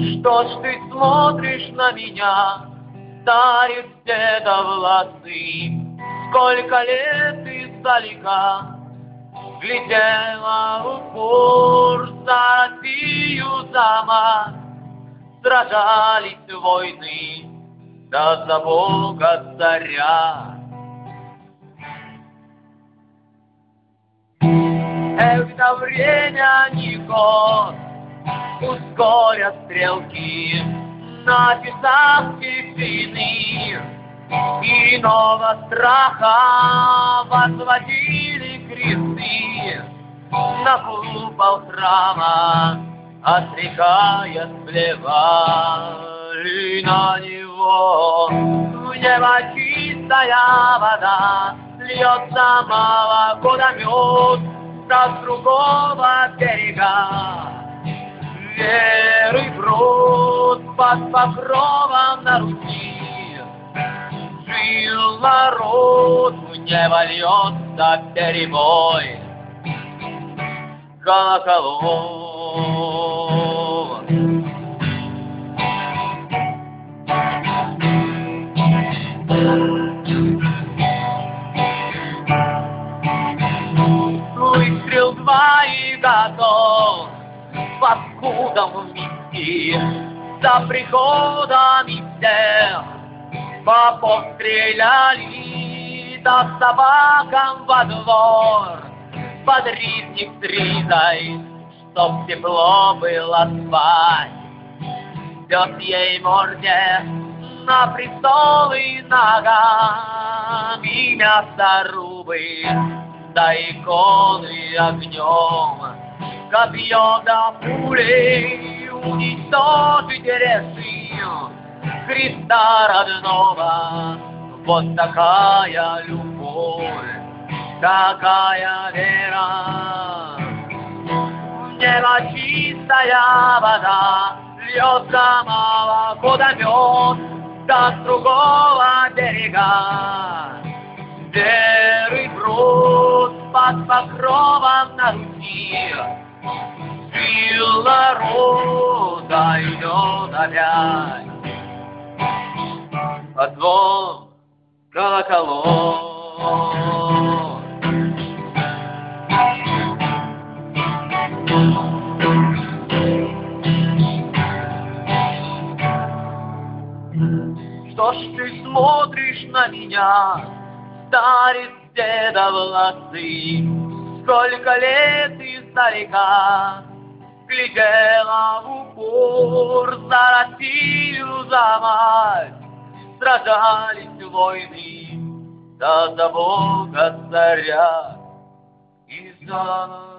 Что ж ты смотришь на меня, старец седовласый? Сколько лет издалека глядела в упор за Россию, за мать. Сражались войны, да за Бога царя. Когда время не год, ускорят стрелки на часах тишины, иного страха возводили кресты на купол храма, отрекая сплевали на него. В небо чистая вода, льется молоко да мед, да с другого берега веры брод под покровом на Руси. Жил народ, в небо льется перебой колоколов. Выстрел два и готов, паскудом вместе, за приходами всех попов стреляли, да собакам во двор под ризник с ризой, чтоб тепло было спать. Пёс ей морде на престолы ногами мясорубы, да иконы огнем, копьем да пулей уничтожить решил Христа родного. Вот такая любовь, такая вера. В небо чистая вода, льется молоко да мед, да с другого берега веры брод под покровом на Руси. Жил народ, да идет опять позвон колоколов. Что ж ты смотришь на меня, старец седовласый? Сколько лет издалека глядела в упор за Россию, за мать. Сражались войны, да за Бога царя и за